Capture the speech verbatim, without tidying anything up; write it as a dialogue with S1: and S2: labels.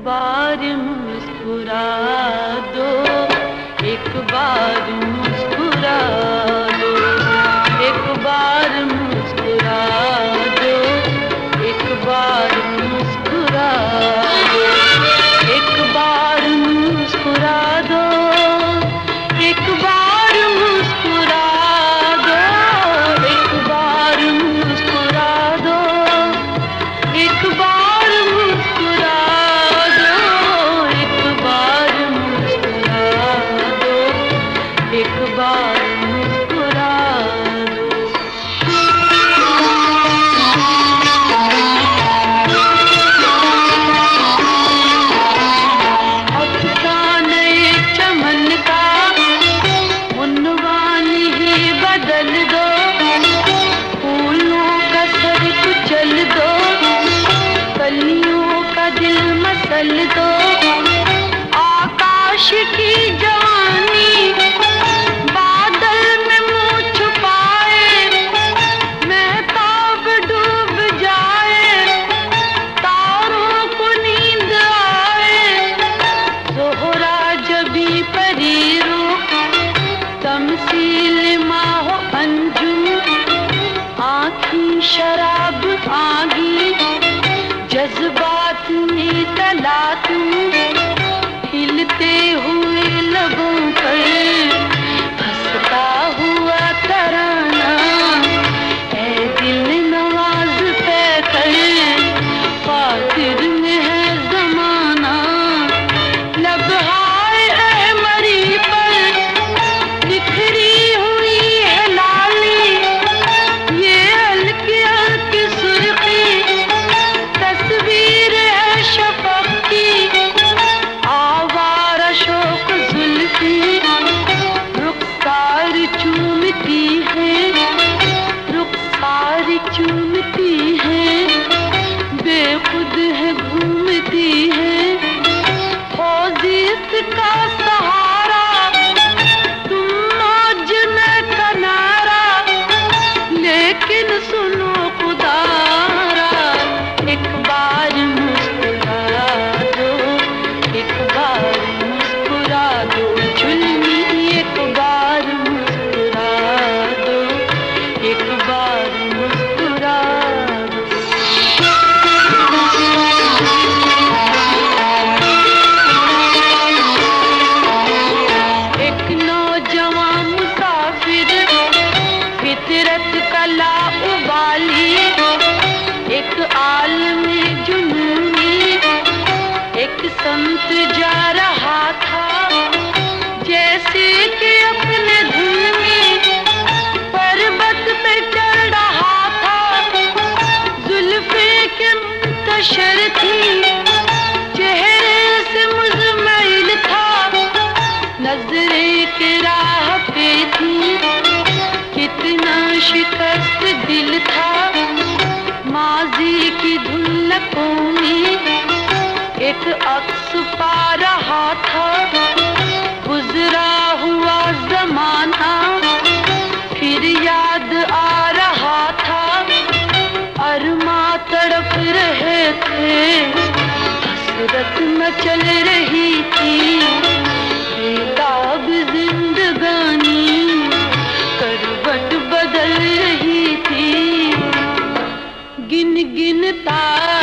S1: बार मुस्कुरा दो, एक बार मुस्कुरा दो, एक बार मुस्कुरा दो, एक बार मुस्कुरा दो, एक बार मुस्कुरा दो, एक बार मुस्कुरा दो, एक बार मुस्कुरा दो, एक बार मुस्कुरा दो, एक बार मुस्कुरा दो, एक बार मुस्कुरा दो। अफसाने चमन का उन्वान ही बदल दो, फूलों का सर कुचल दो, कलियों का दिल मसल दो। आकाश की जवानी बादल में मुँह छुपाए, महताब डूब जाए, तारों को नींद आए। ज़ोहरा जबी परी रूप, तमसील माहो अंजुम, आँखी शराब आगी, जज्बात में तला तुम, हिलते हुए लबों पर हंसता हुआ तराना। ऐ दिल नवाज पे कर, खातिर में है ज़माना। लबहाए ऐ मरी पर निखरी हुई है लाली, ये हल्की हल्की सुर्खी तस्वीर है शफक की। आवारा शौक जुल्फी रुखसार चूमती है, रुखसार चूमती है, बेखुद है घूमती है। फौजीत का सहारा तुम मौज में किनारा, लेकिन सुनो खुदारा, एक बार मुस्कुरा दो, एक बार मुस्कुरा दो। झुलमी एक बार मुस्कुरा दो, एक बार मुस्कुरा दो। एक नौजवान मुसाफिर फितरत का लाउबाली, एक आलमी जुनूनी, एक संत जा रहा था जैसे कि अपने धुन में पर्वत पे चढ़ रहा था। जुल्फे के मुंतशर थी, चेहरे से मुज़म्मिल था, नजरे के राह पे थी, कितना शिकस्त दिल था। माजी की धुल्लकों में एक अक्स पा रहा था, गुजरा हुआ जमाना फिर याद आ रहा था। अरमा तड़प रहे थे, हसरत मचल रही थी, बेताब जिंदगानी करवट बदल रही थी। गिन गिन तार